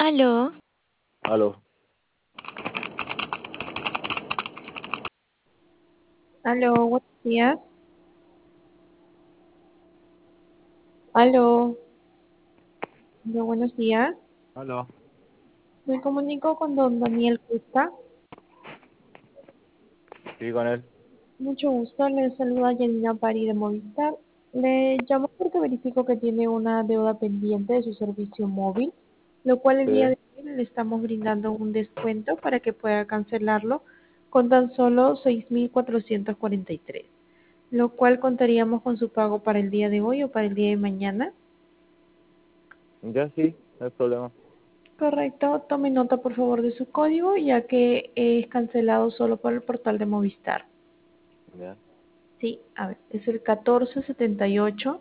Aló, Aló, Aló, buenos días. Aló, aló, buenos días. aló. Me comunico con don Daniel Cuesta. Sí, con él. Mucho gusto, le saluda Yanina Pari de Movistar. Le llamo porque verifico que tiene una deuda pendiente de su servicio móvil, lo cual el Sí, día de hoy le estamos brindando un descuento para que pueda cancelarlo con tan solo 6.443, lo cual contaríamos con su pago para el día de hoy o para el día de mañana. ya sí, no hay problema. Correcto, tome nota por favor de su código, ya que es cancelado solo por el portal de Movistar. Ya, Sí, a ver, es el 1478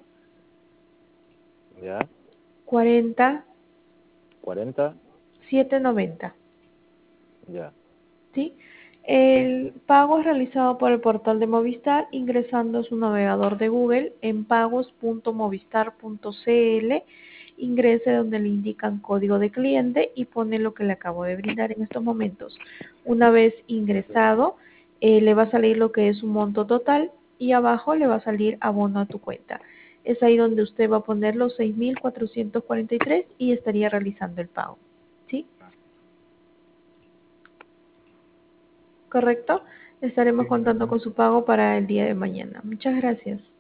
ya, 40 40, 790. ya, ¿Sí? sí, El pago es realizado por el portal de Movistar ingresando a su navegador de Google en pagos.movistar.cl. Ingrese donde le indican código de cliente y pone lo que le acabo de brindar en estos momentos. Una vez sí. ingresado, le va a salir lo que es su monto total y abajo le va a salir abono a tu cuenta. Es ahí donde usted va a poner los 6.443 y estaría realizando el pago. ¿Sí? ¿Correcto? Estaremos Sí, contando con su pago para el día de mañana. Muchas gracias.